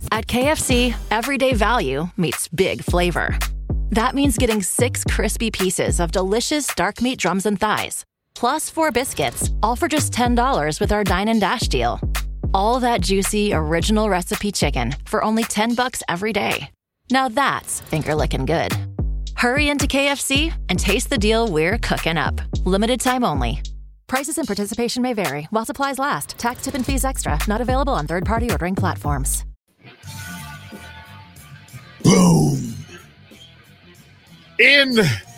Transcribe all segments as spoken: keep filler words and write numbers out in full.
At K F C, everyday value meets big flavor. That means getting six crispy pieces of delicious dark meat drums and thighs, plus four biscuits, all for just ten dollars with our Dine and Dash deal. All that juicy, original recipe chicken for only ten bucks every day. Now that's finger-licking good. Hurry into K F C and taste the deal we're cooking up. Limited time only. Prices and participation may vary while supplies last. Tax, tip, and fees extra. Not available on third-party ordering platforms. Boom. In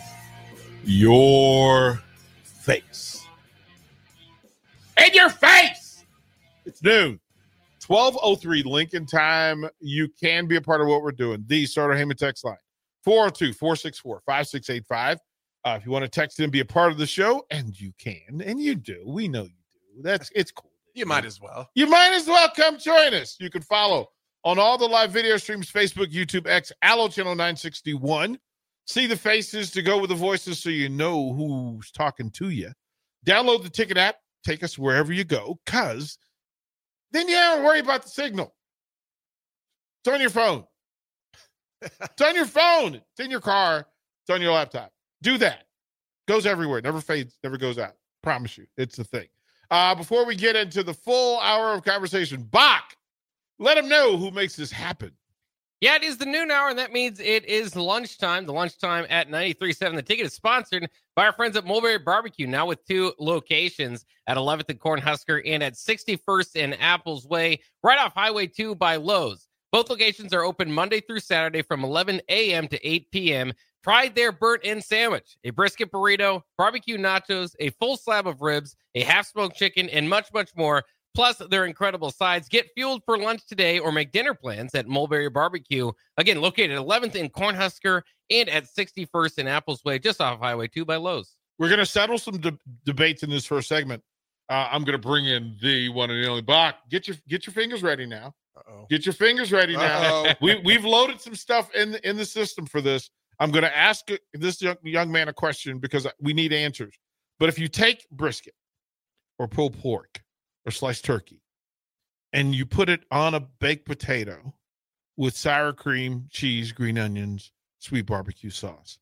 your face. In your face! It's noon. twelve oh three Lincoln time. You can be a part of what we're doing. The Starter Heyman text line. four oh two, four six four, five six eight five. Uh, if you want to text in and be a part of the show, and you can, and you do. We know you do. That's It's cool. You might as well. You might as well come join us. You can follow on all the live video streams, Facebook, YouTube, X, Allo Channel nine sixty-one. See the faces to go with the voices so you know who's talking to you. Download the Ticket app. Take us wherever you go, because then you don't worry about the signal. It's on your phone. It's on your phone. It's in your car. It's on your laptop. Do that. Goes everywhere. Never fades. Never goes out. Promise you. It's the thing. Uh, before we get into the full hour of conversation, Bach, let them know who makes this happen. Yeah, it is the noon hour, and that means it is lunchtime. The lunchtime at ninety-three point seven. The Ticket is sponsored by our friends at Mulberry Barbecue, now with two locations at eleventh and Cornhusker and at sixty-first and Apples Way, right off Highway two by Lowe's. Both locations are open Monday through Saturday from eleven a.m. to eight p.m. Try their burnt-in sandwich, a brisket burrito, barbecue nachos, a full slab of ribs, a half-smoked chicken, and much, much more, plus their incredible sides. Get fueled for lunch today or make dinner plans at Mulberry Barbecue. Again, located at eleventh in Cornhusker and at sixty-first in Apples Way, just off Highway two by Lowe's. We're going to settle some de- debates in this first segment. Uh, I'm going to bring in the one and only Bach. Get your get your fingers ready now. Uh-oh. Get your fingers ready now. we, we've loaded some stuff in the, in the system for this. I'm going to ask this young, young man a question because we need answers. But if you take brisket or pulled pork or sliced turkey and you put it on a baked potato with sour cream, cheese, green onions, sweet barbecue sauce,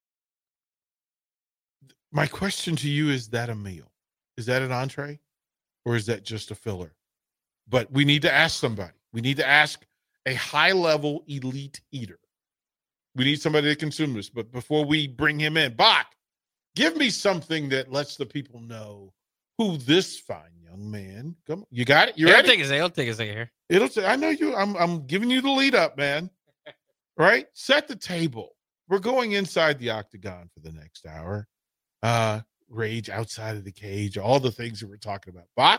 my question to you, is that a meal? Is that an entree or is that just a filler? But we need to ask somebody. We need to ask a high-level elite eater. We need somebody to consume this. But before we bring him in, Bach, give me something that lets the people know who this fine young man. Come on. You got it? You Here, ready? I'll take a second. I'll take a second here. It'll say, I know you. I'm I'm giving you the lead up, man. Right? Set the table. We're going inside the octagon for the next hour. Uh, rage outside of the cage, all the things that we're talking about. Bach?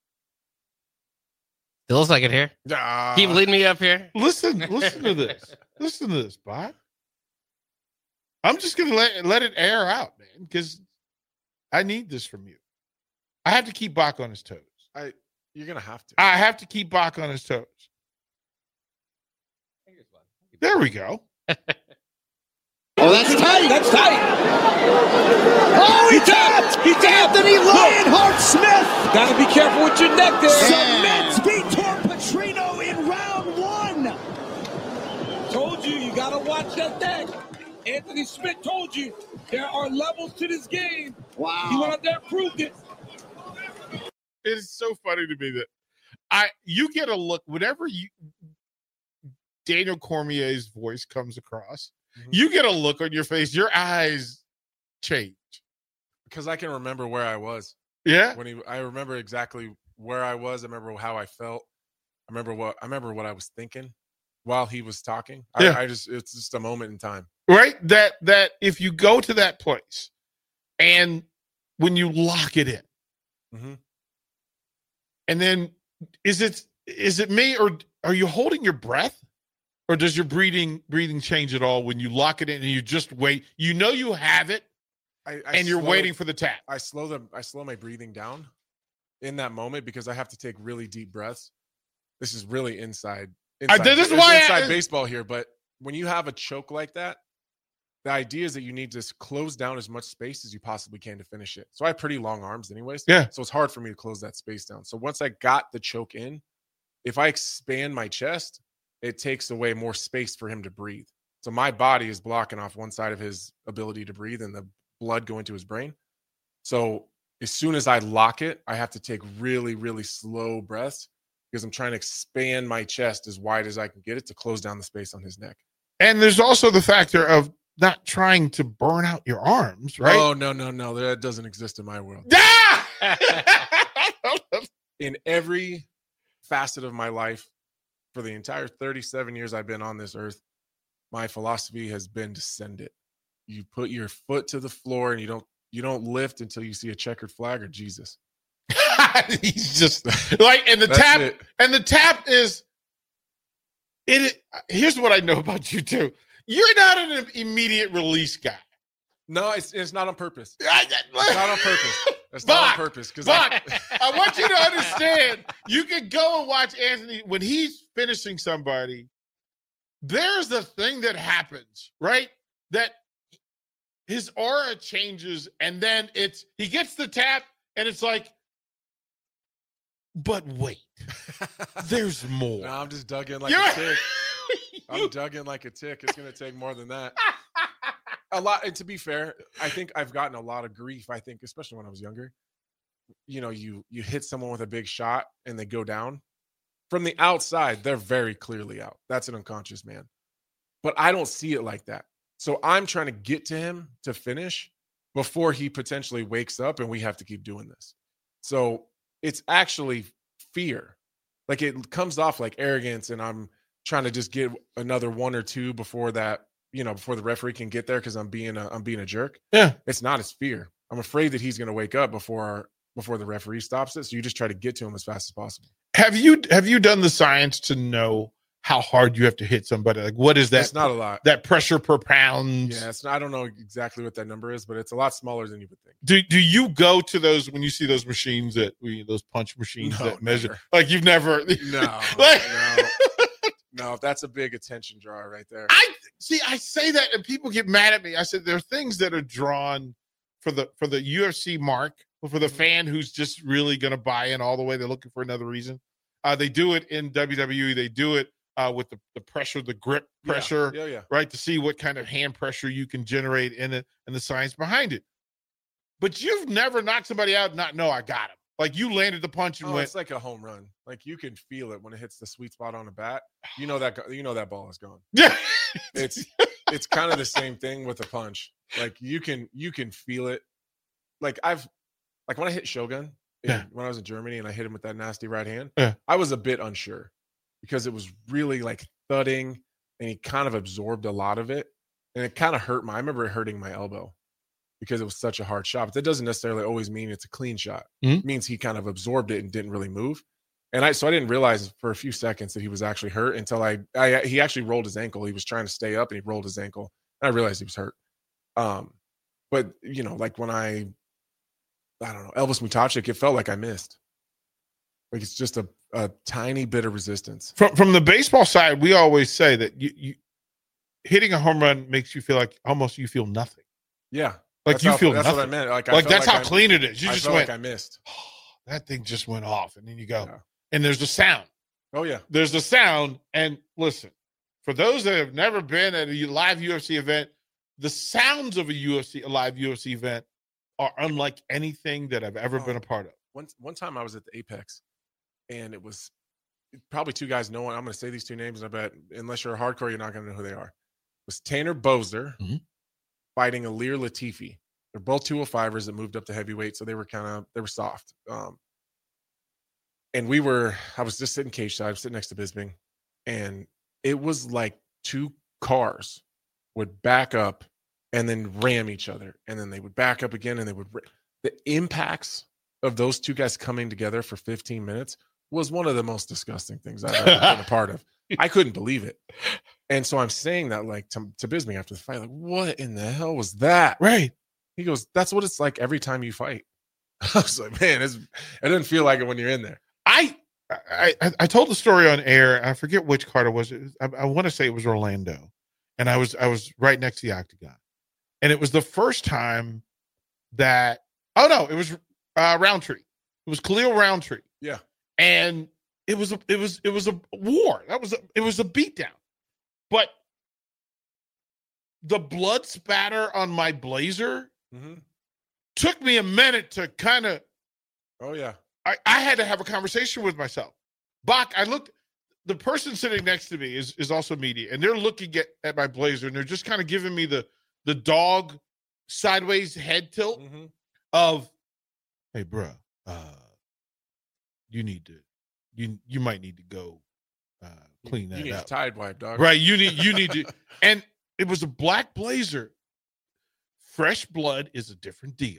Still a second here. Uh, Keep leading me up here. Listen, listen to this. Listen to this, Bach. I'm just gonna let let it air out, man, because I need this from you. I have to keep Bach on his toes. I you're gonna have to. I have to keep Bach on his toes. There we go. Oh, that's tight. That's tight. Oh, he tapped. He tapped. Anthony Lionheart Smith. Got to be careful with your neck there. Submits Vitor Petrino in round one. Told you, you got to watch that neck. Anthony Smith told you there are levels to this game. Wow. He went out there and proved it. It is so funny to me that I you get a look whenever you Daniel Cormier's voice comes across. Mm-hmm. You get a look on your face. Your eyes change because I can remember where I was. Yeah, when he, I remember exactly where I was. I remember how I felt. I remember what I remember what I was thinking while he was talking. Yeah. I, I just it's just a moment in time. Right? That that if you go to that place and when you lock it in, mm-hmm. and then is it is it me or are you holding your breath? Or does your breathing breathing change at all when you lock it in and you just wait? You know you have it, I, I and you're slow, waiting for the tap. I slow the I slow my breathing down in that moment because I have to take really deep breaths. This is really inside. inside I, this is why inside I, baseball here. But when you have a choke like that, the idea is that you need to close down as much space as you possibly can to finish it. So I have pretty long arms, anyways. Yeah. So it's hard for me to close that space down. So once I got the choke in, if I expand my chest, it takes away more space for him to breathe. So my body is blocking off one side of his ability to breathe and the blood going to his brain. So as soon as I lock it, I have to take really, really slow breaths because I'm trying to expand my chest as wide as I can get it to close down the space on his neck. And there's also the factor of not trying to burn out your arms, right? Oh, no, no, no. That doesn't exist in my world. In every facet of my life, for the entire thirty-seven years I've been on this earth, my philosophy has been to send it. You put your foot to the floor and you don't you don't lift until you see a checkered flag or Jesus. He's just like, and the That's tap, it. and the tap is it. Here's what I know about you too. You're not an immediate release guy. No, it's it's not on purpose. I- It's not on purpose. It's Buck, not on purpose. Because Buck, I want you to understand, you can go and watch Anthony when he's finishing somebody. There's a thing that happens, right? That his aura changes, and then it's he gets the tap, and it's like, but wait, there's more. No, I'm just dug in like You're- a tick. I'm dug in like a tick. It's going to take more than that. A lot. And to be fair, I think I've gotten a lot of grief. I think, especially when I was younger, you know, you, you hit someone with a big shot and they go down from the outside. They're very clearly out. That's an unconscious man, but I don't see it like that. So I'm trying to get to him to finish before he potentially wakes up and we have to keep doing this. So it's actually fear. Like it comes off like arrogance and I'm trying to just get another one or two before that, you know, before the referee can get there because I'm being a I'm being a jerk. Yeah. It's not, it's fear. I'm afraid that he's going to wake up before before the referee stops it. So you just try to get to him as fast as possible. Have you have you done the science to know how hard you have to hit somebody? Like, what is that? It's not a lot. That pressure per pound. Yeah, it's not, I don't know exactly what that number is, but it's a lot smaller than you would think. Do do you go to those when you see those machines that we those punch machines No, that measure? never. Like you've never No, Like- no, no. That's a big attention drawer right there. I see. I say that, and people get mad at me. I said there are things that are drawn for the for the U F C mark, but for the fan who's just really going to buy in all the way. They're looking for another reason. Uh, they do it in W W E. They do it uh, with the, the pressure, the grip pressure, Yeah, yeah. right? To see what kind of hand pressure you can generate in it and the science behind it. But you've never knocked somebody out and not know I got him. Like you landed the punch and Oh, went. it's like a home run. Like you can feel it when it hits the sweet spot on a bat. You know that. go- You know that ball is gone. Yeah. It's it's kind of the same thing with a punch. Like you can you can feel it. Like I've like when I hit Shogun in, Yeah. when I was in Germany and I hit him with that nasty right hand. Yeah. I was a bit unsure because it was really like thudding and he kind of absorbed a lot of it and it kind of hurt my. I remember it hurting my elbow because it was such a hard shot. But that doesn't necessarily always mean it's a clean shot. Mhm. It means he kind of absorbed it and didn't really move. And I so I didn't realize for a few seconds that he was actually hurt until I, I he actually rolled his ankle. He was trying to stay up and he rolled his ankle. And I realized he was hurt. Um, but you know, like when I I don't know, Elvis Mutachik, it felt like I missed. Like it's just a, a tiny bit of resistance. From from the baseball side, we always say that you, you hitting a home run makes you feel like almost you feel nothing. Yeah. Like That's you how, feel that's nothing. what I meant. Like, I Like felt that's how I- clean it is. You I just felt went, like I missed. oh, that thing just went off, and then you go, Yeah. and there's the sound. Oh yeah. There's the sound, and listen, for those that have never been at a live U F C event, the sounds of a U F C, a live U F C event, are unlike anything that I've ever Oh. been a part of. One one time I was at the Apex, and it was probably two guys. No one. I'm going to say these two names, and I bet unless you're a hardcore, you're not going to know who they are. It was Tanner Bozer Mhm. fighting Alir Latifi. They're both two oh fivers that moved up to heavyweight, so they were kind of they were soft. Um, and we were. I was just sitting cage side, I was sitting next to Bisping, and it was like two cars would back up and then ram each other, and then they would back up again, and they would. Ra- the impacts of those two guys coming together for fifteen minutes was one of the most disgusting things I've ever been a part of. I couldn't believe it. And so I'm saying that like to, to Bisping after the fight, like, what in the hell was that? Right. He goes, that's what it's like every time you fight. I was like, man, it's, it doesn't feel like it when you're in there. I I I- I told the story on air. I forget which card it was. It was- I, I want to say it was Orlando, and I was I was right next to the octagon, and it was the first time that oh no, it was uh, Roundtree. It was Khalil Roundtree, Yeah. and it was a, it was it was a war. That was a, it was a beatdown. But the blood spatter on my blazer mm-hmm. took me a minute to kind of. Oh yeah. I, I had to have a conversation with myself. Bach, I looked. The person sitting next to me is is also media, and they're looking at, at my blazer, and they're just kind of giving me the the dog sideways head tilt mm-hmm. of, hey, bro, uh, you need to, you you might need to go uh, clean that you need up. A Tide wipe, dog. Right, you need you need to, and it was a black blazer. Fresh blood is a different deal,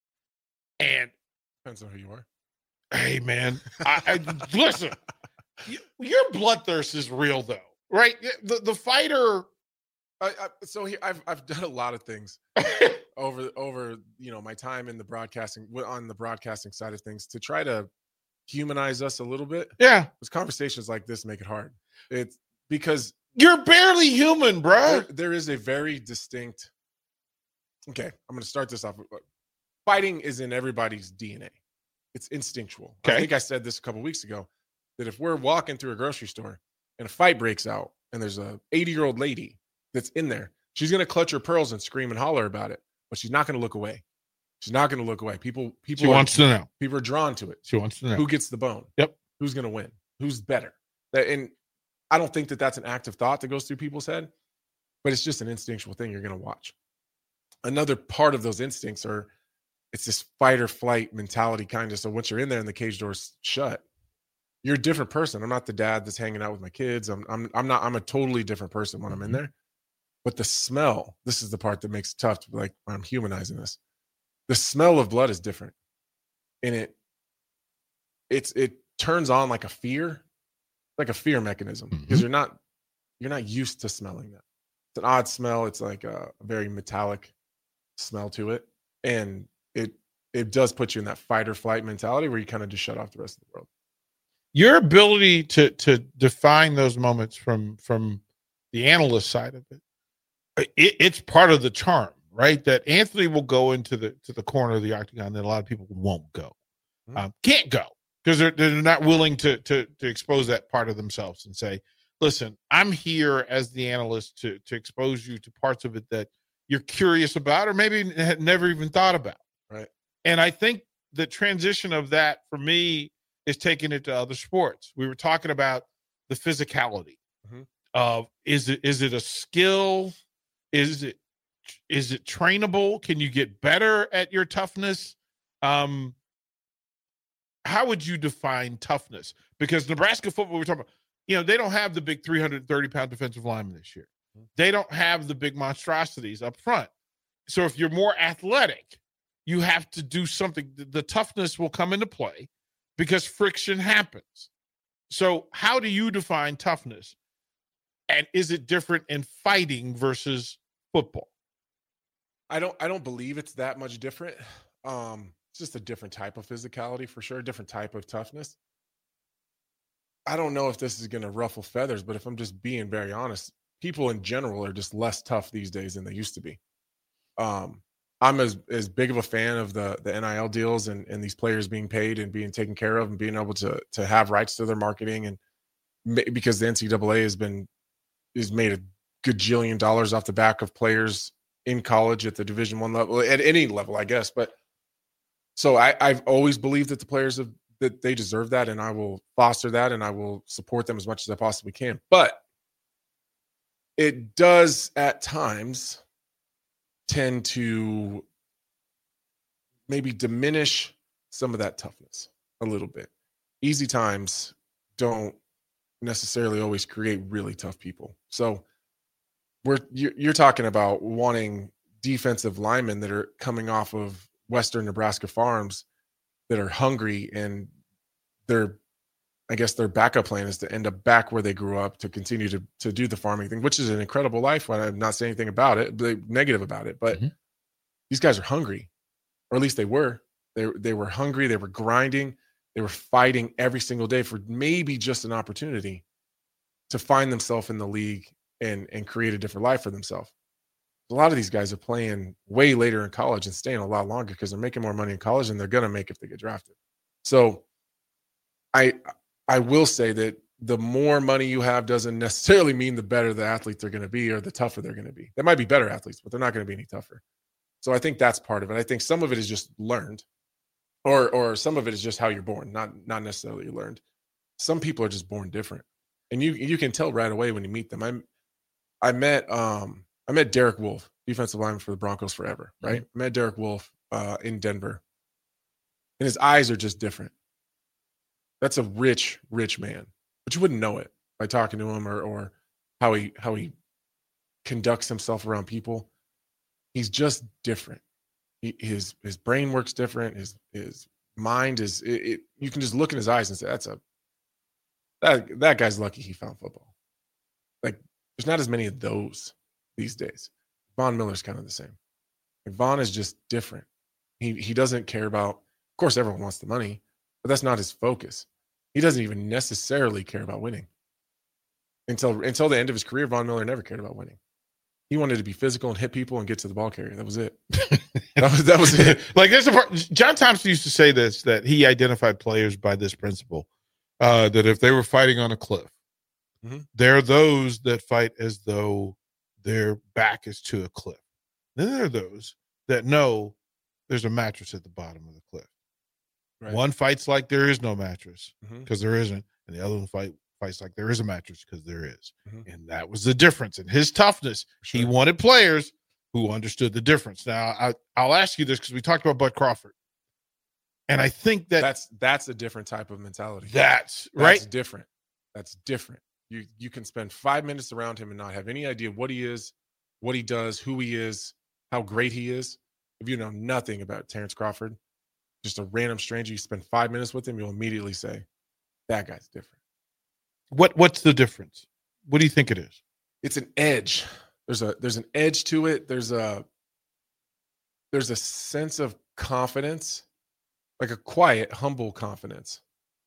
and depends on who you are. Hey, man, I, I listen. You, your bloodthirst is real, though, right? The the fighter. I, I, so he, I've I've done a lot of things over over you know my time in the broadcasting on the broadcasting side of things to try to humanize us a little bit. Yeah, because conversations like this make it hard. It's because you're barely human, bro. There, there is a very distinct. Okay, I'm going to start this off. Fighting is in everybody's D N A. It's instinctual. Okay. I think I said this a couple weeks ago. That if we're walking through a grocery store and a fight breaks out and there's a eighty-year-old lady that's in there, she's going to clutch her pearls and scream and holler about it, but she's not going to look away. She's not going to look away. People, people, she are, wants to know. People are drawn to it. She wants to know who gets the bone. Yep. Who's going to win? Who's better? That, and I don't think that that's an active thought that goes through people's head, but it's just an instinctual thing you're going to watch. Another part of those instincts are it's this fight or flight mentality kind of. So once you're in there and the cage door's shut, you're a different person. I'm not the dad that's hanging out with my kids. I'm I'm I'm not, I'm a totally different person when I'm in there. But the smell, this is the part that makes it tough to like I'm humanizing this. The smell of blood is different. And it it's it turns on like a fear, like a fear mechanism. Because mm-hmm. you're not you're not used to smelling that. It's an odd smell. It's like a, a very metallic smell to it. And it it does put you in that fight or flight mentality where you kind of just shut off the rest of the world. Your ability to to define those moments from from the analyst side of it, it, it's part of the charm, right? That Anthony will go into the to the corner of the octagon that a lot of people won't go, mm-hmm. um, can't go because they're they're not willing to to to expose that part of themselves and say, "Listen, I'm here as the analyst to to expose you to parts of it that you're curious about, or maybe had never even thought about." Right. And I think the transition of that for me is taking it to other sports. We were talking about the physicality mm-hmm. of is it is it a skill? Is it is it trainable? Can you get better at your toughness? Um, how would you define toughness? Because Nebraska football, we're talking about, you know, they don't have the big three hundred thirty pound defensive lineman this year. Mm-hmm. They don't have the big monstrosities up front. So if you're more athletic, you have to do something. The, the toughness will come into play, because friction happens. So how do you define toughness? And is it different in fighting versus football? I don't I don't believe it's that much different. Um, it's just a different type of physicality for sure, different type of toughness. I don't know if this is going to ruffle feathers, but if I'm just being very honest, people in general are just less tough these days than they used to be. Um, I'm as, as big of a fan of the, the N I L deals and, and these players being paid and being taken care of and being able to to have rights to their marketing, and ma- because the N C double A has been has made a gajillion dollars off the back of players in college at the Division One level, at any level, I guess. But so I, I've always believed that the players have that they deserve that, and I will foster that, and I will support them as much as I possibly can. But it does at times tend to maybe diminish some of that toughness a little bit. Easy times don't necessarily always create really tough people. So we're you're, you're talking about wanting defensive linemen that are coming off of Western Nebraska farms that are hungry, and their I guess their backup plan is to end up back where they grew up, to continue to to do the farming thing, which is an incredible life. I'm not saying anything about it, but negative about it. But mm-hmm. these guys are hungry, or at least they were. They they were hungry. They were grinding. They were fighting every single day for maybe just an opportunity to find themselves in the league and and create a different life for themselves. A lot of these guys are playing way later in college and staying a lot longer because they're making more money in college than they're going to make if they get drafted. So I I will say that the more money you have doesn't necessarily mean the better the athletes are going to be or the tougher they're going to be. They might be better athletes, but they're not going to be any tougher. So I think that's part of it. I think some of it is just learned, or or some of it is just how you're born, not not necessarily learned. Some people are just born different, and you you can tell right away when you meet them. I I met um I met Derek Wolfe, defensive lineman for the Broncos forever, right? Mm-hmm. I met Derek Wolfe uh, in Denver, and his eyes are just different. That's a rich, rich man, but you wouldn't know it by talking to him or or how he how he conducts himself around people. He's just different. He, his his brain works different. His his mind is. It, it, you can just look in his eyes and say, "That's a that that guy's lucky he found football." Like there's not as many of those these days. Von Miller's kind of the same. Like, Von is just different. He he doesn't care about. Of course, everyone wants the money, but that's not his focus. He doesn't even necessarily care about winning. Until until the end of his career, Von Miller never cared about winning. He wanted to be physical and hit people and get to the ball carrier. That was it. that was that was it. Like there's a part. John Thompson used to say this, that he identified players by this principle, uh, that if they were fighting on a cliff, mm-hmm. there are those that fight as though their back is to a cliff. Then there are those that know there's a mattress at the bottom of the cliff. Right. One fights like there is no mattress because mm-hmm. there isn't, and the other one fight. fights like there is a mattress because there is. Mm-hmm. And that was the difference in his toughness. Sure. He wanted players who understood the difference. Now, I, I'll ask you this because we talked about Bud Crawford. And I think that that's that's a different type of mentality. That's, that's right. different. That's different. You you can spend five minutes around him and not have any idea what he is, what he does, who he is, how great he is. If you know nothing about Terrence Crawford, just a random stranger, you spend five minutes with him, you'll immediately say, that guy's different. What what's the difference? What do you think it is? It's an edge. There's a there's an edge to it. There's a there's a sense of confidence, like a quiet, humble confidence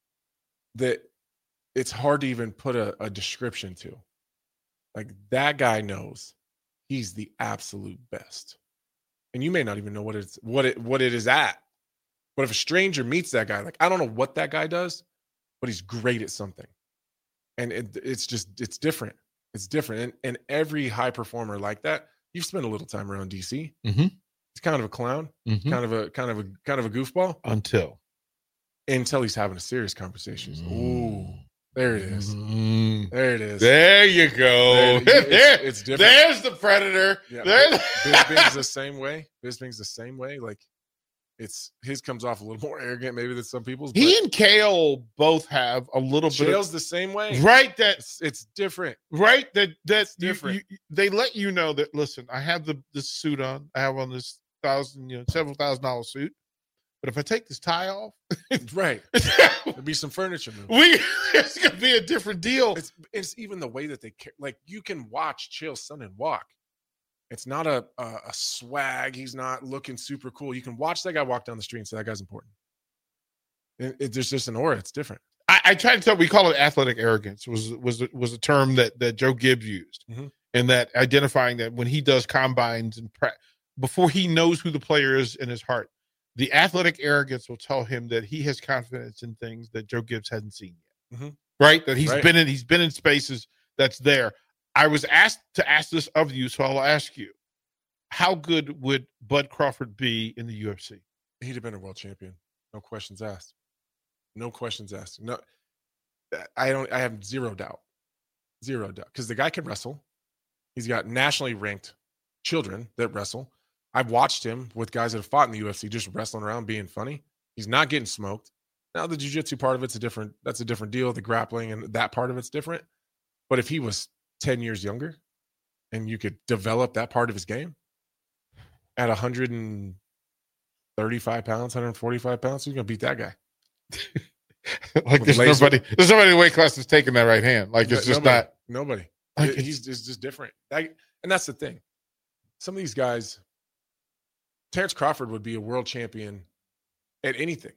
that it's hard to even put a, a description to. Like that guy knows he's the absolute best. And you may not even know what it's what it what it is at. But if a stranger meets that guy, like I don't know what that guy does, but he's great at something. And it, it's just, it's different. It's different. And, and every high performer like that, you've spent a little time around D C. Mm-hmm. He's kind of a clown, mm-hmm. kind of a, kind of a, kind of a goofball. Until. Until he's having a serious conversation. Mm. Ooh, there it is. Mm. There it is. There you go. There, it's, it's different. There's the predator. Yeah, There's Bisping's the same way. Bisping's the same way. Like, It's his comes off a little more arrogant, maybe than some people's. He and Kale both have a little bit. Kale's the same way, right? That it's, it's different, right? That that's different. You, you, they let you know that. Listen, I have the this suit on. I have on this thousand, you know, several thousand dollar suit. But if I take this tie off, right, there'll be some furniture moving. We it's gonna be a different deal. It's it's even the way that they like. You can watch Chael Sonnen walk. It's not a, a a swag. He's not looking super cool. You can watch that guy walk down the street and say that guy's important. It, it, there's just an aura. It's different. I, I try to tell. We call it athletic arrogance. Was was was a term that that Joe Gibbs used, mm-hmm. and that identifying that when he does combines and pre- before he knows who the player is in his heart, the athletic arrogance will tell him that he has confidence in things that Joe Gibbs hasn't seen yet. Mm-hmm. Right? That he's right. been in. He's been in spaces that's there. I was asked to ask this of you, so I'll ask you. How good would Bud Crawford be in the U F C? He'd have been a world champion. No questions asked. No questions asked. No, I don't. I have zero doubt. Zero doubt. Because the guy can wrestle. He's got nationally ranked children that wrestle. I've watched him with guys that have fought in the U F C just wrestling around being funny. He's not getting smoked. Now the jiu-jitsu part of it's a different, that's a different deal. The grappling and that part of it's different. But if he was ten years younger and you could develop that part of his game at one hundred thirty-five pounds, one hundred forty-five pounds, you're going to beat that guy. Like there's laser. nobody, there's nobody in the weight class that's taking that right hand. Like it's just nobody, not. Nobody. Like it, he's just, just different. That, and that's the thing. Some of these guys, Terrence Crawford would be a world champion at anything.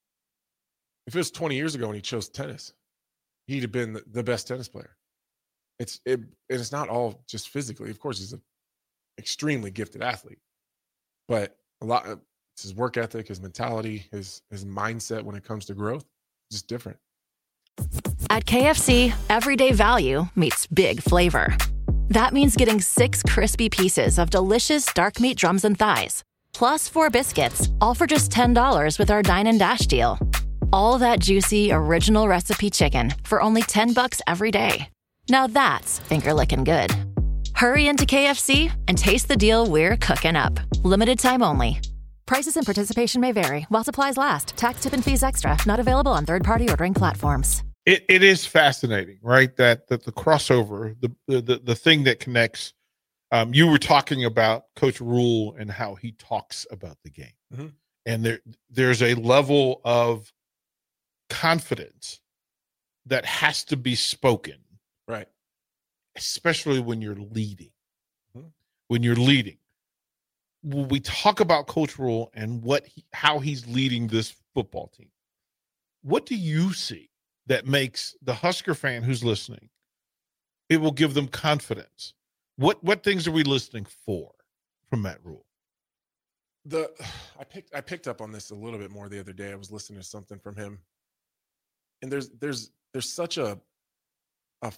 If it was twenty years ago and he chose tennis, he'd have been the, the best tennis player. It's it, it's not all just physically. Of course, he's an extremely gifted athlete, but a lot of it's his work ethic, his mentality, his his mindset when it comes to growth, just different. At K F C, everyday value meets big flavor. That means getting six crispy pieces of delicious dark meat drums and thighs, plus four biscuits, all for just ten dollars with our Dine and Dash deal. All that juicy, original recipe chicken for only ten bucks every day. Now that's finger-licking good. Hurry into K F C and taste the deal we're cooking up. Limited time only. Prices and participation may vary while supplies last. Tax, tip, and fees extra. Not available on third-party ordering platforms. It it is fascinating, right? That that the crossover, the the the thing that connects. Um, you were talking about Coach Rhule and how he talks about the game, mm-hmm. and there there's a level of confidence that has to be spoken, right? Especially when you're leading. Mm-hmm. When you're leading, when we talk about Coach Rhule and what he, how he's leading this football team, what do you see that makes the Husker fan who's listening, it will give them confidence? What what things are we listening for from Matt Rhule? The I picked I picked up on this a little bit more the other day. I was listening to something from him, and there's there's there's such a, a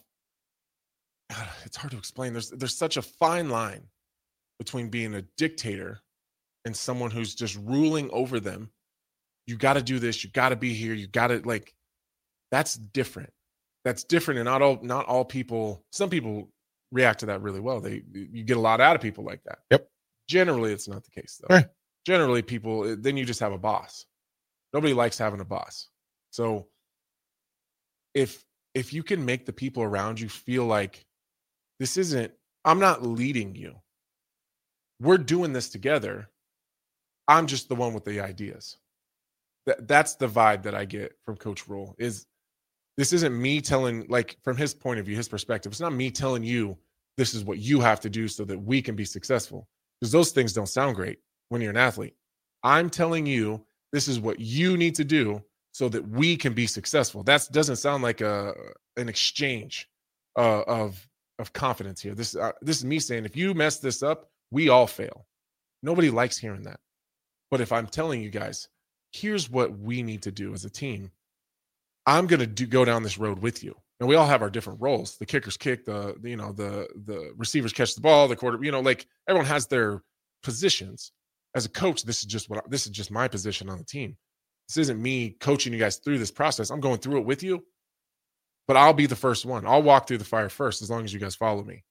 it's hard to explain. There's there's such a fine line between being a dictator and someone who's just ruling over them. You got to do this. You got to be here. You got to like. That's different. That's different, and not all not all people. Some people react to that really well. They you get a lot out of people like that. Yep. Generally, it's not the case though. Right. Generally, people then you just have a boss. Nobody likes having a boss. So if if you can make the people around you feel like this isn't, I'm not leading you. We're doing this together. I'm just the one with the ideas. That that's the vibe that I get from Coach Rhule. Is this isn't me telling, like from his point of view, his perspective, it's not me telling you this is what you have to do so that we can be successful. Because those things don't sound great when you're an athlete. I'm telling you this is what you need to do so that we can be successful. That doesn't sound like a an exchange uh, of of confidence here. This uh, this is me saying if you mess this up, we all fail. Nobody likes hearing that. But if I'm telling you guys, here's what we need to do as a team, I'm going to do go down this road with you. And we all have our different roles. The kickers kick, the, the you know, the the receivers catch the ball, the quarter, you know, like everyone has their positions. As a coach, this is just what I, this is just my position on the team. This isn't me coaching you guys through this process. I'm going through it with you, but I'll be the first one. I'll walk through the fire first as long as you guys follow me.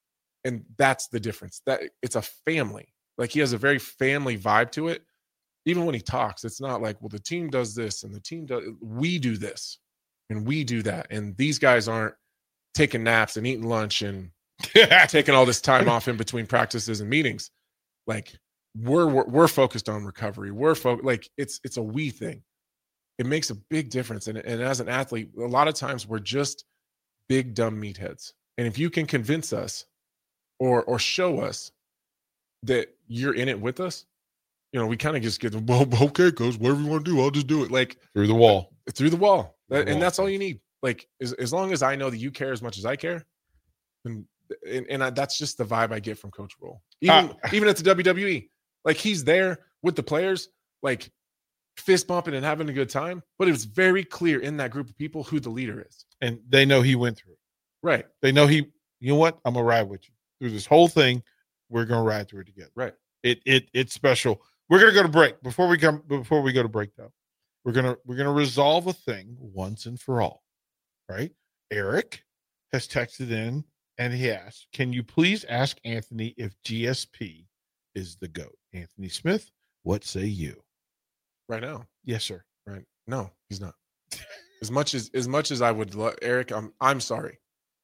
And that's the difference. That it's a family. Like he has a very family vibe to it. Even when he talks, it's not like, well, the team does this and the team does, we do this and we do that. And these guys aren't taking naps and eating lunch and taking all this time off in between practices and meetings. Like we're, we're, we're focused on recovery. We're focused, like it's, it's a we thing. It makes a big difference. And, and as an athlete, a lot of times we're just big, dumb meatheads. And if you can convince us or, or show us that you're in it with us, you know, we kind of just get, well, okay, coach, whatever you want to do, I'll just do it. Like through the wall, through the wall. Through the and wall. That's all you need. Like, as, as long as I know that you care as much as I care. And, and, and I, that's just the vibe I get from Coach Rhule. Even, uh, even at the W W E, like he's there with the players, like fist bumping and having a good time. But it was very clear in that group of people who the leader is. And they know he went through it. Right. They know he, you know what? I'm going to ride with you through this whole thing. We're going to ride through it together. Right. It, it, it's special. We're gonna go to break. Before we come, before we go to break, though, we're gonna we're gonna resolve a thing once and for all, right? Eric has texted in and he asked, "Can you please ask Anthony if G S P is the GOAT?" Anthony Smith, what say you? Right now, yes, sir. Right? No, he's not. As much as as much as I would love Eric, I'm I'm sorry.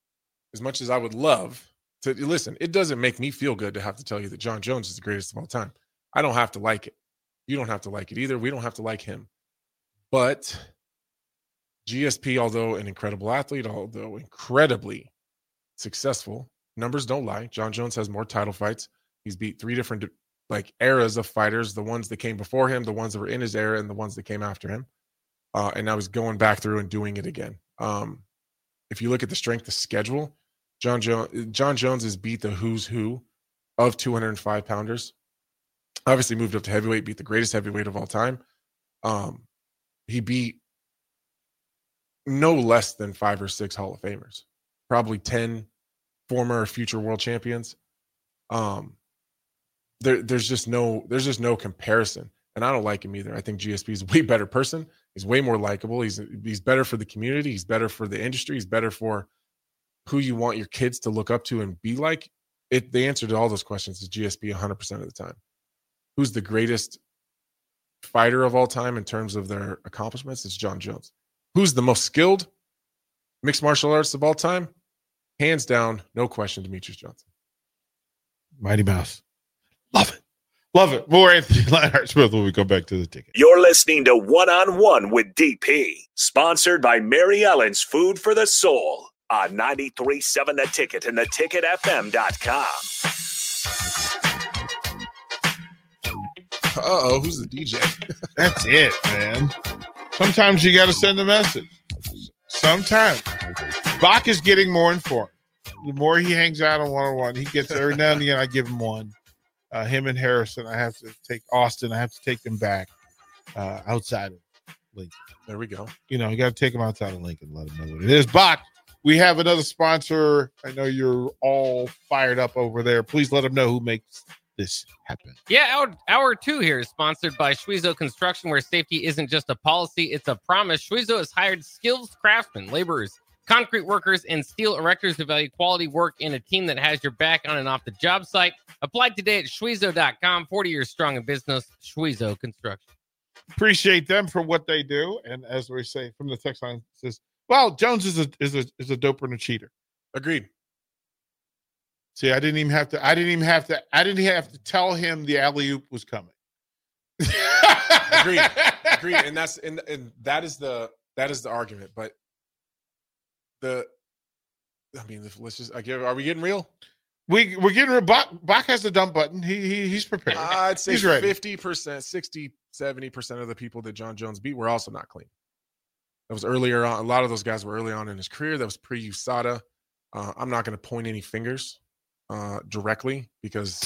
As much as I would love to listen, it doesn't make me feel good to have to tell you that John Jones is the greatest of all time. I don't have to like it. You don't have to like it either. We don't have to like him. But G S P, although an incredible athlete, although incredibly successful, numbers don't lie. John Jones has more title fights. He's beat three different like eras of fighters, the ones that came before him, the ones that were in his era, and the ones that came after him. Uh, and now he's going back through and doing it again. Um, if you look at the strength of schedule, John, jo- John Jones has beat the who's who of two hundred five pounders. Obviously moved up to heavyweight, beat the greatest heavyweight of all time. Um, he beat no less than five or six Hall of Famers, probably ten former or future world champions. Um, there, there's just no, there's just no comparison. And I don't like him either. I think G S P is a way better person. He's way more likable. He's he's better for the community. He's better for the industry. He's better for who you want your kids to look up to and be like. It. The answer to all those questions is G S P one hundred percent of the time. Who's the greatest fighter of all time in terms of their accomplishments? It's Jon Jones. Who's the most skilled mixed martial arts of all time? Hands down, no question, Demetrius Johnson. Mighty Mouse. Love it. Love it. More Anthony Lionheart Smith when we go back to the ticket. You're listening to One on One with D P, sponsored by Mary Ellen's Food for the Soul on ninety-three point seven The Ticket and the ticket f m dot com. Uh-oh, who's the D J? That's it, man. Sometimes you got to send a message. Sometimes. Bach is getting more informed. The more he hangs out on one-on-one, he gets every now and again, I give him one. Uh, him and Harrison, I have to take Austin. I have to take them back uh, outside of Lincoln. There we go. You know, you got to take them outside of Lincoln. Let them know what it is. Bach, we have another sponsor. I know you're all fired up over there. Please let them know who makes this happen. Yeah, hour, hour two here is sponsored by Schwezo Construction, where safety isn't just a policy, it's a promise. Schwezo has hired skilled craftsmen, laborers, concrete workers, and steel erectors who value quality work in a team that has your back on and off the job site. Apply today at Schwezo dot com. forty years strong in business. Schwezo Construction. Appreciate them for what they do. And as we say from the text line, it says, well, Jones is a is a is a doper and a cheater. Agreed. See, I didn't even have to I didn't even have to I didn't have to tell him the alley-oop was coming. Agreed. Agreed. And that's and, and that is the that is the argument. But the I mean, let's just I give are we getting real? We we're getting Bach, Bach has the dump button. He, he he's prepared. I'd say he's ready. fifty percent, sixty, seventy percent of the people that Jon Jones beat were also not clean. That was earlier on. A lot of those guys were early on in his career. That was pre-U S A D A. Uh, I'm not going to point any fingers uh, directly because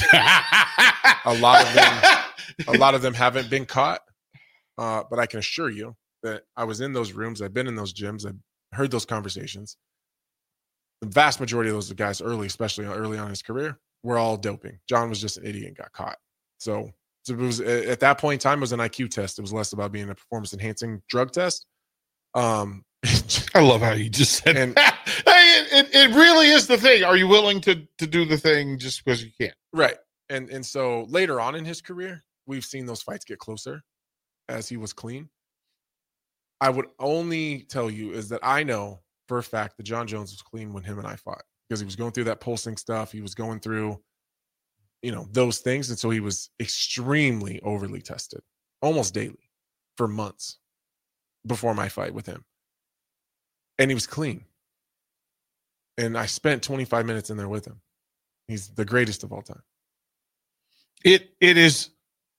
a lot of them, a lot of them haven't been caught. Uh, but I can assure you that I was in those rooms. I've been in those gyms. I've heard those conversations. The vast majority of those guys early, especially early on in his career, were all doping. John was just an idiot and got caught. So, so it was at that point in time, it was an I Q test. It was less about being a performance enhancing drug test. Um, I love how you just said and, that. It, it, it really is the thing. Are you willing to to do the thing just because you can? Right. And and so later on in his career, we've seen those fights get closer as he was clean. I would only tell you is that I know for a fact that Jon Jones was clean when him and I fought because he was going through that pulsing stuff. He was going through, you know, those things. And so he was extremely overly tested almost daily for months before my fight with him. And he was clean. And I spent twenty-five minutes in there with him. He's the greatest of all time. It it is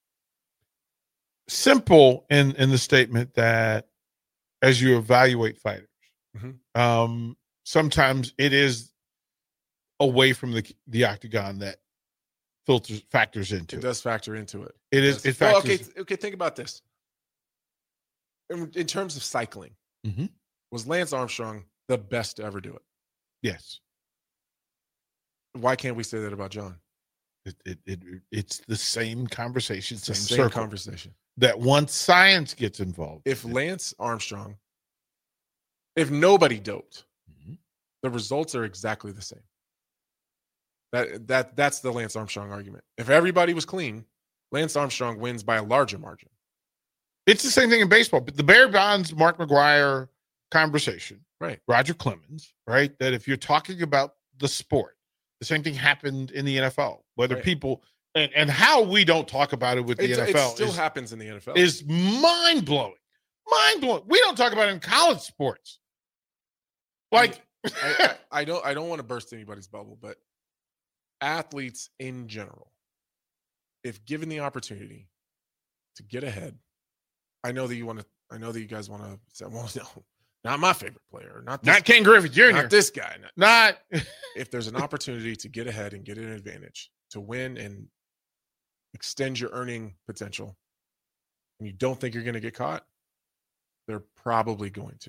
simple in, in the statement that as you evaluate fighters, mm-hmm. um, sometimes it is away from the the octagon that filters factors into it. It does factor into it. It is. It well, factors. okay, okay. Think about this. In, in terms of cycling, mm-hmm. was Lance Armstrong the best to ever do it? Yes. Why can't we say that about John? It, it, it it's the same conversation, it's same, the same circle, conversation. That once science gets involved, if Lance Armstrong, if nobody doped, mm-hmm. the results are exactly the same. That that that's the Lance Armstrong argument. If everybody was clean, Lance Armstrong wins by a larger margin. It's the same thing in baseball, but the Barry Bonds, Mark McGwire conversation, right? Roger Clemens, right? That if you're talking about the sport, the same thing happened in the N F L. Whether right. people and, and how we don't talk about it with the it's, N F L it still is, happens in the N F L is mind blowing, mind blowing. We don't talk about it in college sports. Like I, I, I don't, I don't want to burst anybody's bubble, but athletes in general, if given the opportunity to get ahead, I know that you want to. I know that you guys want to say, "Well, no, not my favorite player, not this not Ken Griffey Junior, not this guy." Not, not. If there's an opportunity to get ahead and get an advantage, to win and extend your earning potential, and you don't think you're going to get caught, they're probably going to.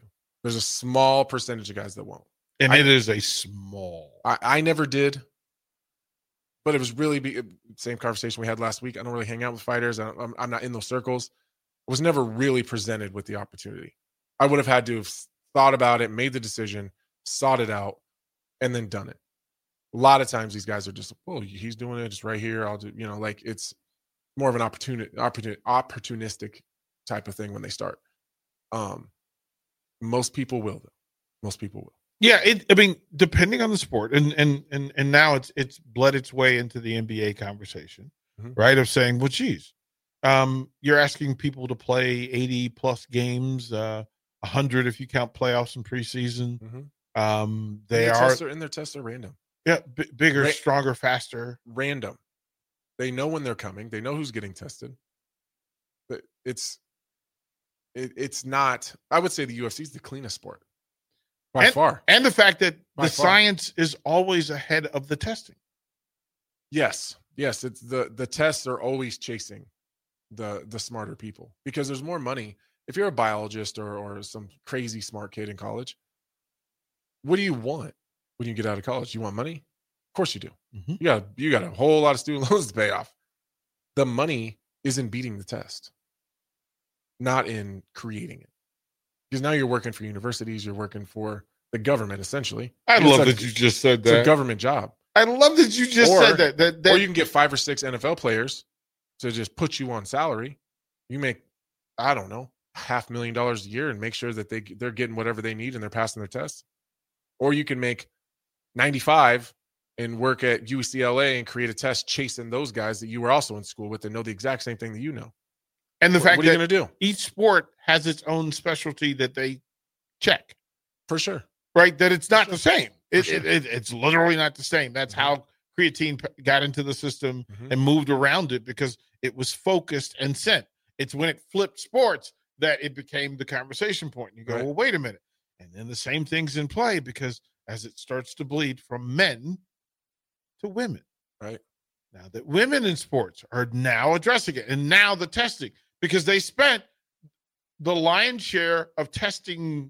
There's a small percentage of guys that won't. And I, it is a small. I, I never did, but it was really be, same conversation we had last week. I don't really hang out with fighters. I I'm, I'm not in those circles. I was never really presented with the opportunity. I would have had to have thought about it, made the decision, sought it out, and then done it. A lot of times these guys are just, oh, he's doing it just right here. I'll do, you know, like it's more of an opportunity, opportunity, opportunistic type of thing when they start. Um, most people will, though. Most people will. Yeah, it, I mean, depending on the sport, and and and and now it's it's bled its way into the N B A conversation, mm-hmm. right? Of saying, well, geez, um, you're asking people to play eighty plus games, uh, one hundred if you count playoffs and preseason. Mm-hmm. Um, they and are, tests are in their tests are random. Yeah, b- bigger, Ra- stronger, faster. Random. They know when they're coming. They know who's getting tested. But it's it, it's not. I would say the U F C is the cleanest sport by and, far, and the fact that by the far. science is always ahead of the testing. Yes, yes. It's the the tests are always chasing the the smarter people because there's more money. If you're a biologist or or some crazy smart kid in college, what do you want when you get out of college? You want money? Of course you do. Mm-hmm. You got you got a whole lot of student loans to pay off. The money is in beating the test, not in creating it. Because now you're working for universities, you're working for the government, essentially. I it's love a, that you just said that. It's a government job. I love that you just or, said that. That, that. Or you can get five or six N F L players to just put you on salary. You make, I don't know, half a million dollars a year and make sure that they, they're getting whatever they need and they're passing their tests. Or you can make ninety-five and work at U C L A and create a test chasing those guys that you were also in school with and know the exact same thing that you know. And the what, fact what are that you going to do? Each sport has its own specialty that they check. For sure. Right? That it's not sure. the same. It, sure. it, it It's literally not the same. That's mm-hmm. how creatine got into the system mm-hmm. and moved around it because it was focused and sent. It's when it flipped sports that it became the conversation point. You go, right. well, wait a minute. And then the same thing's in play because as it starts to bleed from men to women. Right. Now that women in sports are now addressing it and now the testing because they spent the lion's share of testing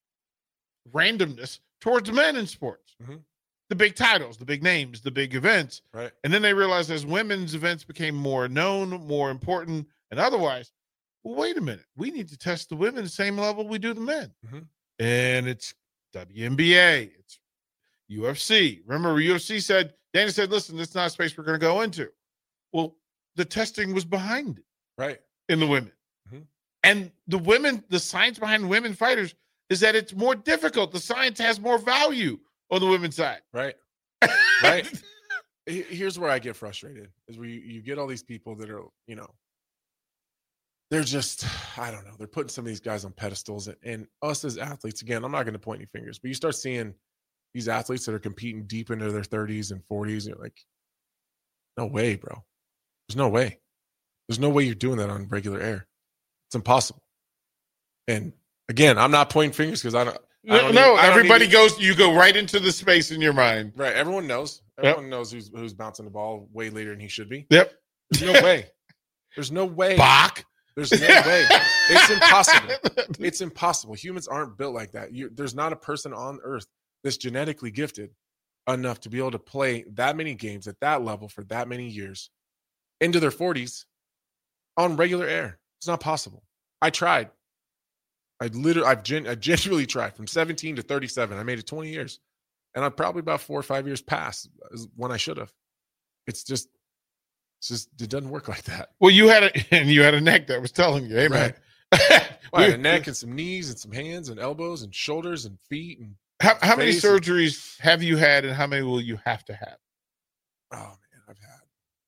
randomness towards men in sports. Mm-hmm. The big titles, the big names, the big events. Right. And then they realized as women's events became more known, more important, and otherwise, well, wait a minute. We need to test the women the same level we do the men. Mm-hmm. And it's W N B A. It's U F C. Remember, U F C said, Dana said, listen, this is not a space we're going to go into. Well, the testing was behind it. Right. In the women. Mm-hmm. And the women, the science behind women fighters is that it's more difficult. The science has more value on the women's side. Right. Right. Here's where I get frustrated is where you, you get all these people that are, you know, they're just, I don't know, they're putting some of these guys on pedestals and, and us as athletes, again, I'm not going to point any fingers, but you start seeing these athletes that are competing deep into their thirties and forties. And you're like, no way, bro. There's no way. There's no way you're doing that on regular air. It's impossible. And again, I'm not pointing fingers because I don't. I don't no, need, I everybody need, goes. You go right into the space in your mind. Right. Everyone knows. Everyone yep. knows who's who's bouncing the ball way later than he should be. Yep. There's no way. There's no way. Bach. There's no way. It's impossible. It's impossible. Humans aren't built like that. You, there's not a person on earth that's genetically gifted enough to be able to play that many games at that level for that many years into their forties on regular air. It's not possible. I tried. I literally, I've gen, I genuinely tried from seventeen to thirty-seven. I made it twenty years. And I'm probably about four or five years past when I should have. It's just, it's just, it doesn't work like that. Well, you had a, and you had a neck that was telling you, hey, man. Right. Well, I had a neck and some knees and some hands and elbows and shoulders and feet. And how, how many surgeries and, have you had and how many will you have to have? Oh, man, I've had,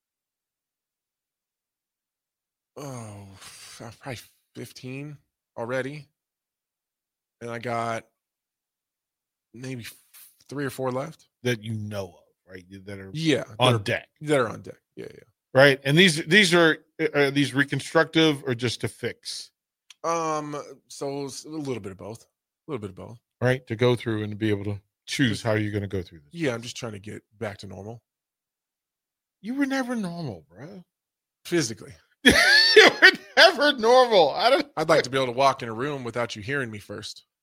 oh, probably fifteen already. And I got maybe three or four left that you know of, right? That are yeah on that are, deck. That are on deck. Yeah, yeah. Right. And these these are are these reconstructive or just to fix? Um. So a little bit of both. A little bit of both. Right. To go through and to be able to choose how you're going to go through this. Yeah, I'm just trying to get back to normal. You were never normal, bro. Physically. You were never normal. I don't. I'd like to be able to walk in a room without you hearing me first.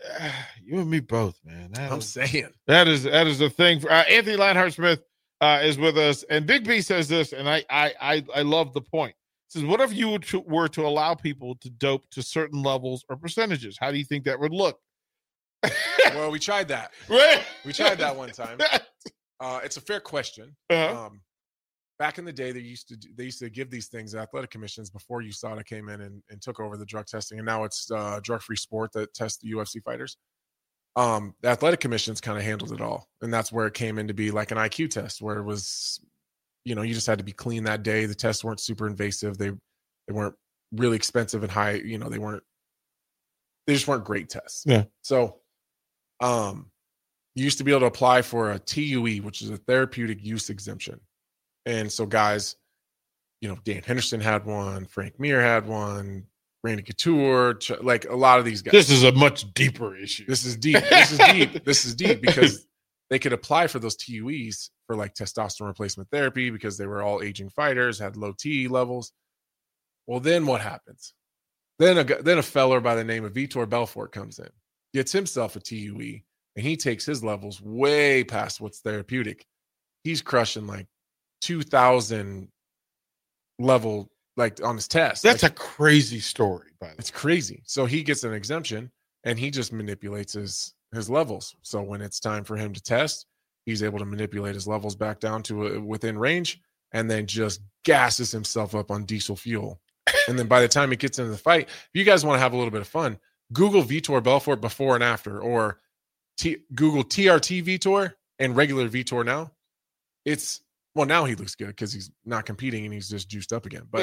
you and me both, man. That I'm is, saying that is that is the thing. For, uh, Anthony Lionheart Smith uh, is with us, and Big B says this, and I I I, I love the point. It says, what if you were to, were to allow people to dope to certain levels or percentages? How do you think that would look? Well, we tried that. We tried that one time. Uh, it's a fair question. Uh-huh. Um, back in the day, they used to do, they used to give these things to athletic commissions before U S A D A came in and, and took over the drug testing, and now it's uh, drug-free sport that tests the U F C fighters. Um, the athletic commissions kind of handled it all, and that's where it came in to be like an I Q test, where it was, you know, you just had to be clean that day. The tests weren't super invasive. They they weren't really expensive and high. You know, they weren't. They just weren't great tests. Yeah. So, um, you used to be able to apply for a T U E, which is a therapeutic use exemption. And so guys, you know, Dan Henderson had one, Frank Mir had one, Randy Couture, Ch- like a lot of these guys. This is a much deeper issue. This is deep. This is deep. This is deep because they could apply for those T U Es for like testosterone replacement therapy because they were all aging fighters, had low T E levels. Well, then what happens? Then a, then a feller by the name of Vitor Belfort comes in, gets himself a T U E, and he takes his levels way past what's therapeutic. He's crushing like two thousand level, like on his test. That's like, a crazy story, by the way. It's crazy. So he gets an exemption and he just manipulates his, his levels. So when it's time for him to test, he's able to manipulate his levels back down to a, within range and then just gasses himself up on diesel fuel. And then by the time he gets into the fight, if you guys want to have a little bit of fun, Google Vitor Belfort before and after, or T- Google T R T Vitor and regular Vitor now. It's, well, now he looks good because he's not competing and he's just juiced up again. But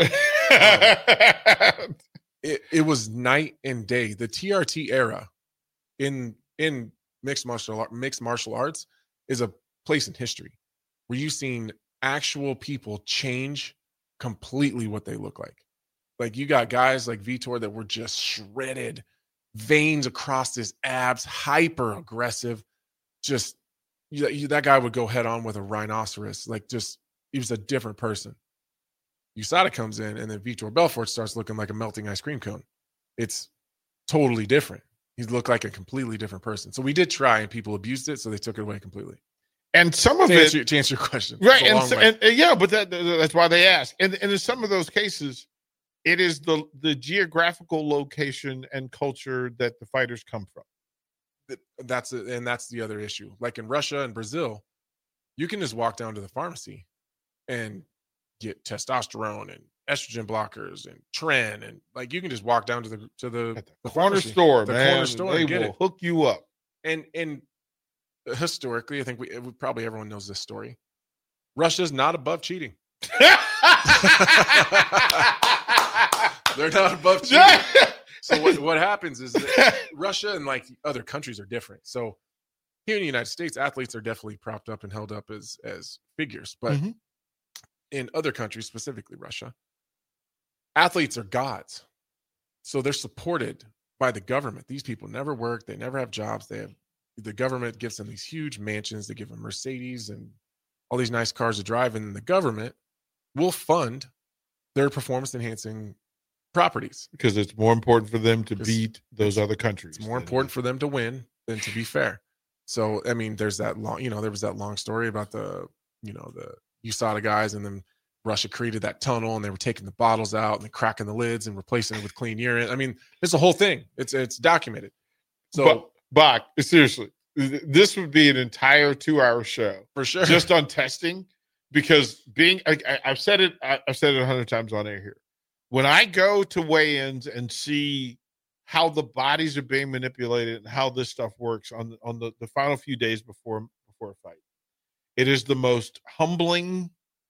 um, it, it was night and day. The T R T era in in mixed martial art, mixed martial arts is a place in history where you've seen actual people change completely what they look like. Like you got guys like Vitor that were just shredded, veins across his abs, hyper aggressive. Just you, you, that guy would go head on with a rhinoceros. Like just he was a different person. U S A D A comes in, and then Vitor Belfort starts looking like a melting ice cream cone. It's totally different. He looked like a completely different person. So we did try, and people abused it, so they took it away completely. And some of to it, answer, to answer your question, right? And, so, and, and yeah, but that, that's why they ask. And, and in some of those cases, it is the the geographical location and culture that the fighters come from. That's a, and that's the other issue. Like in Russia and Brazil, you can just walk down to the pharmacy and get testosterone and estrogen blockers and Tren, and like you can just walk down to the to the, At the, the corner pharmacy, store, the man. corner store, they and get will it. hook you up. And and historically, I think we, we probably everyone knows this story. Russia's not above cheating. They're not above cheating. So what, what happens is that Russia and like other countries are different. So here in the United States, athletes are definitely propped up and held up as as figures. But mm-hmm. in other countries, specifically Russia, athletes are gods. So they're supported by the government. These people never work. They never have jobs. They have the government gives them these huge mansions. They give them Mercedes and all these nice cars to drive. And the government will fund their performance enhancing properties because it's more important for them to beat those other countries. It's more important for them to win than to be fair. So, I mean, there's that long, you know, there was that long story about the, you know, the U S A D A guys, and then Russia created that tunnel and they were taking the bottles out and then cracking the lids and replacing it with clean urine. I mean, it's a whole thing. It's, it's documented. So, but, Bach, seriously, this would be an entire two hour show for sure, just on testing, because being, I, I, I've said it, I, I've said it a hundred times on air here. When I go to weigh-ins and see how the bodies are being manipulated and how this stuff works on on the, the final few days before before a fight, it is the most humbling,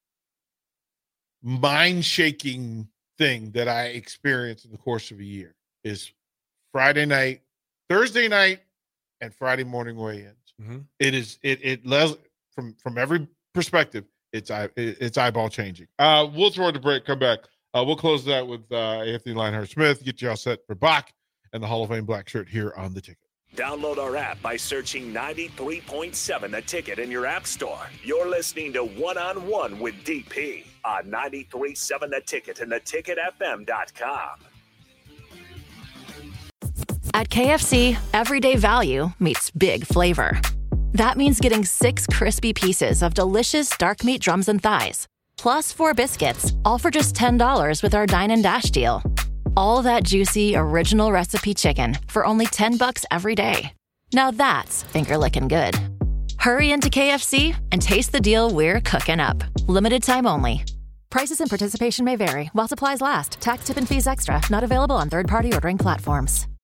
mind-shaking thing that I experience in the course of a year. Is Friday night, Thursday night, and Friday morning weigh-ins. Mm-hmm. It is it it les- from from every perspective. It's eye it's eyeball changing. Uh, we'll throw it a break. Come back. Uh, we'll close that with uh, Anthony Lionheart Smith. Get you all set for Bach and the Hall of Fame black shirt here on The Ticket. Download our app by searching ninety-three point seven The Ticket in your app store. You're listening to One on One with D P on ninety-three point seven The Ticket and the ticket f m dot com. At K F C, everyday value meets big flavor. That means getting six crispy pieces of delicious dark meat drums and thighs, plus four biscuits, all for just ten dollars with our Dine and Dash deal. All that juicy, original recipe chicken for only ten bucks every day. Now that's finger-licking good. Hurry into K F C and taste the deal we're cooking up. Limited time only. Prices and participation may vary while supplies last. Tax, tip, and fees extra. Not available on third-party ordering platforms.